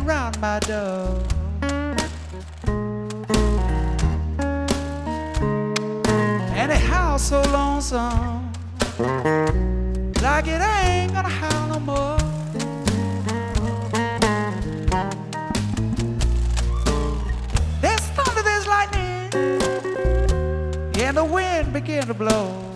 around my door. And it howls so lonesome, like it ain't gonna howl no more. There's thunder, there's lightning, and the wind began to blow.